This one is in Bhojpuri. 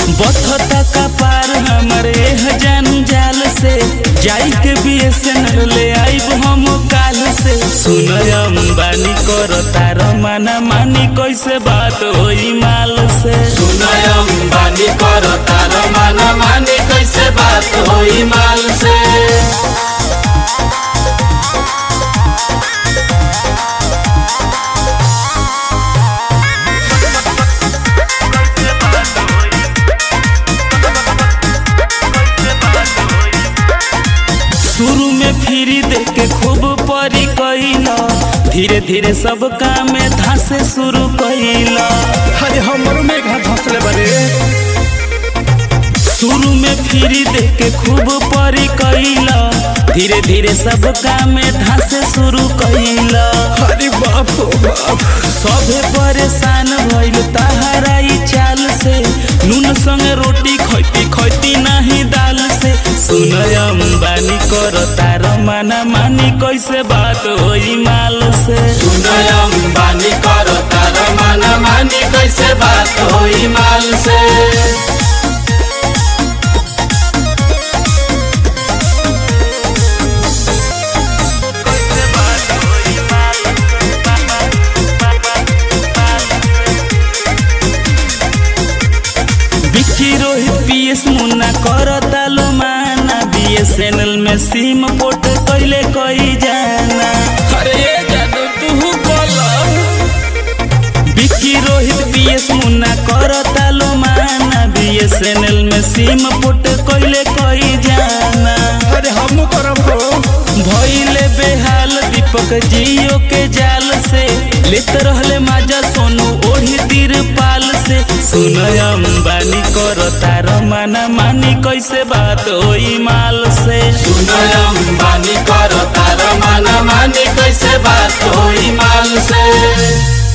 बथता का पार हमारे जंजाल से जाई के BSNL ले आइब हम काल से। सुन अंबानी करो तार माना मानी कैसे बात होई माल से। सुन अंबानी करो तार माना मानी कैसे बात होई माल से। शुरू में फ्री देके खूब परी कैला, धीरे धीरे सब काम में धासे शुरू कैला। अरे हमरो में घाट हंसले बारे। शुरू में फ्री देके खूब परी कैला, धीरे धीरे सब काम में धासे शुरू कैला। अरे बाप हो बाप, सभे परेशान भइल तहरा ई चाल से। नून संगे रोटी खैती खैती नहीं दाल से। सुन अंबानी करो तार माना मानी कैसे बात होई माल से। सुन अंबानी करो तार माना मानी कैसे बात होई माल से। रोहित PS मुन्ना करो तालो माना, BSNL में सिम पोर्ट कैले कई जाना। अरे ये जादू तू बोला। बिक्की रोहित PS मुन्ना करो तालो माना, BSNL में सिम पोर्ट कैले कई जाना। अरे हम करब हो। भइले बेहाल दीपक जियो के जाल से। लेत रहले माजा सोनू ओढ़ी तिरपाल से। सुन अंबानी करो तार माना मानी कैसे बात होई माल से। सुन अंबानी करो तार माना मानी कैसे बात होई माल से।